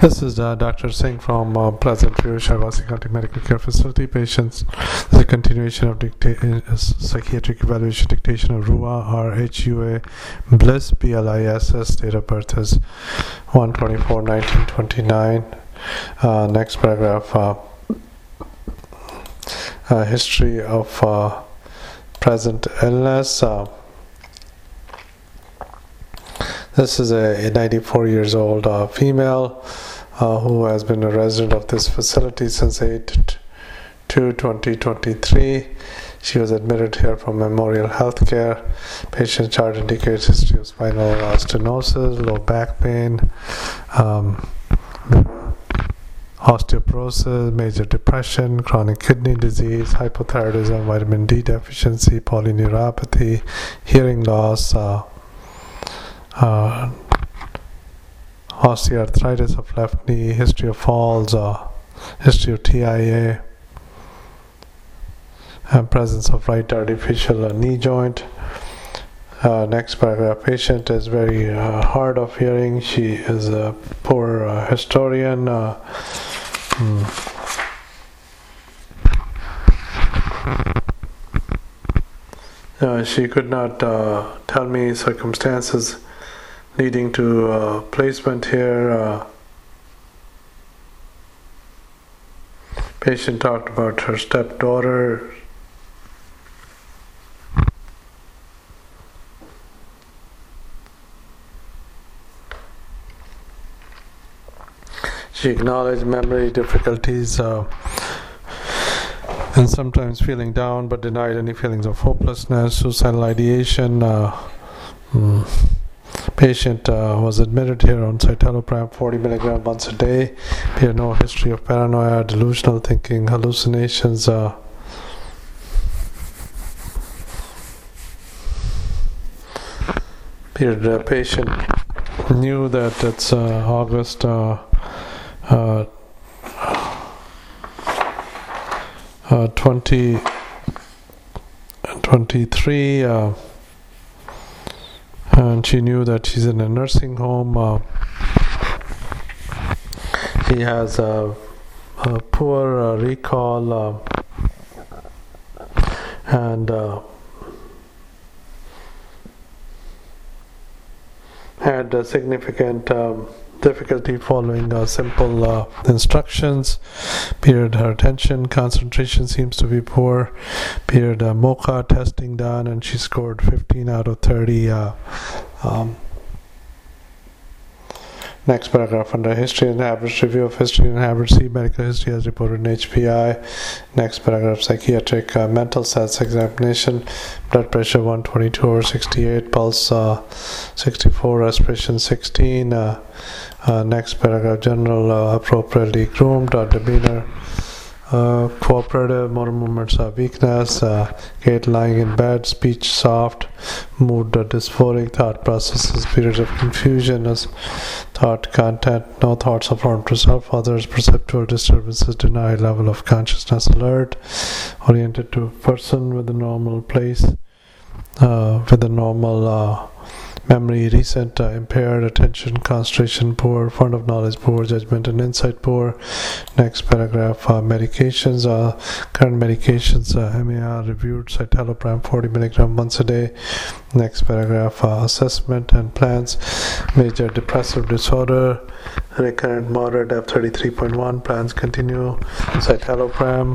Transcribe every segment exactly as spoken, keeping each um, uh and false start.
This is uh, Doctor Singh from uh, Pleasant View, Shirvasi County Medical Care Facility. Patients, this is a continuation of dicta- uh, psychiatric evaluation dictation of R U A or H U A Bliss, B L I S S. Date of birth is one twenty-four nineteen twenty-nine. Uh, next paragraph, uh, uh, history of uh, present illness. Uh, This is a, a ninety-four years old uh, female uh, who has been a resident of this facility since eight two twenty twenty-three. She was admitted here from Memorial Healthcare. Patient chart indicates history of spinal uh, stenosis, low back pain, um, osteoporosis, major depression, chronic kidney disease, hypothyroidism, vitamin D deficiency, polyneuropathy, hearing loss, uh, Uh, osteoarthritis of left knee, history of falls, uh, history of T I A, and presence of right artificial uh, knee joint. Uh, next paragraph, patient is very uh, hard of hearing. She is a poor uh, historian. Uh, hmm. uh, she could not uh, tell me circumstances leading to uh, placement here. Uh, patient talked about her stepdaughter. She acknowledged memory difficulties uh, and sometimes feeling down, but denied any feelings of hopelessness, suicidal ideation. Uh, mm. Patient uh, was admitted here on citalopram forty milligrams once a day. Here, no history of paranoia, delusional thinking, hallucinations. Uh, period. Uh, patient knew that it's uh, August uh, uh, uh, twenty twenty-three. Uh, And she knew that she's in a nursing home. Uh, she has a, a poor uh, recall uh, and uh, had a significant um, difficulty following uh, simple uh, instructions. Period. Her attention concentration seems to be poor. Period. Uh, MOCA testing done, and she scored fifteen out of thirty. Uh, um, next paragraph, under history and habits, review of history and habits. See medical history as reported in H P I. Next paragraph, psychiatric uh, mental stats examination. Blood pressure one twenty-two over sixty-eight, pulse uh, sixty-four, respiration sixteen. Uh, uh, next paragraph, general uh, appropriately groomed, uh, demeanor uh, cooperative, motor movements are weakness, uh, gait lying in bed, speech soft, mood uh, dysphoric, thought processes, periods of confusion, as thought content, no thoughts of harm to self, others, perceptual disturbances, denied, level of consciousness alert, oriented to person with a normal place, uh, with a normal uh, memory, recent uh, impaired, attention, concentration poor, fund of knowledge poor, judgment and insight poor. Next paragraph, uh, medications, uh, current medications, uh, M A R reviewed, citalopram forty milligrams once a day. Next paragraph, uh, assessment and plans, major depressive disorder, recurrent moderate F thirty-three point one, plans continue, citalopram.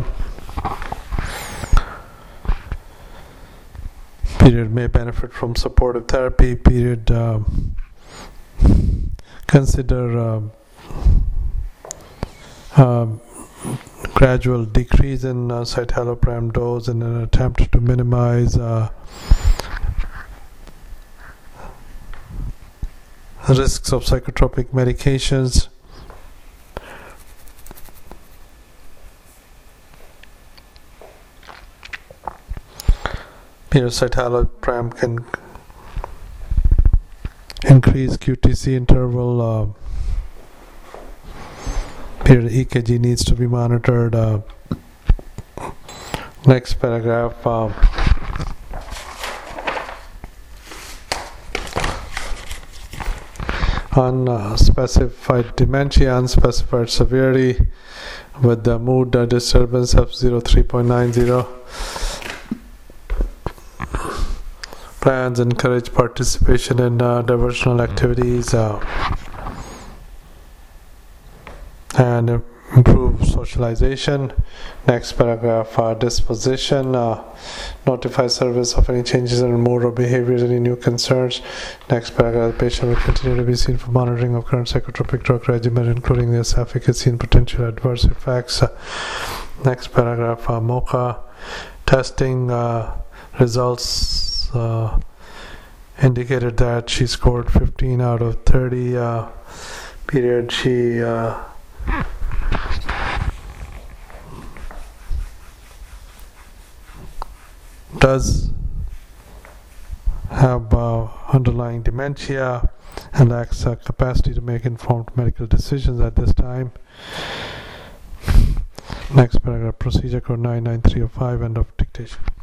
Period, may benefit from supportive therapy. Period, uh, consider uh, uh, gradual decrease in uh, citalopram dose in an attempt to minimize uh, risks of psychotropic medications. Here, citalopram can increase Q T C interval. Uh, period, E K G needs to be monitored. Uh, next paragraph. Uh, unspecified dementia, unspecified severity, with the mood uh, disturbance of zero three point nine zero. Plans encourage participation in uh, diversional activities uh, and improve socialization. Next paragraph, uh, disposition. Uh, notify service of any changes in mood or behaviors, any new concerns. Next paragraph, the patient will continue to be seen for monitoring of current psychotropic drug regimen, including its efficacy and potential adverse effects. Uh, next paragraph, uh, MOCA. Testing uh, results uh, indicated that she scored fifteen out of thirty. Uh, period. She uh, does have uh, underlying dementia and lacks uh, capacity to make informed medical decisions at this time. Next paragraph, procedure code nine nine three oh five, end of dictation.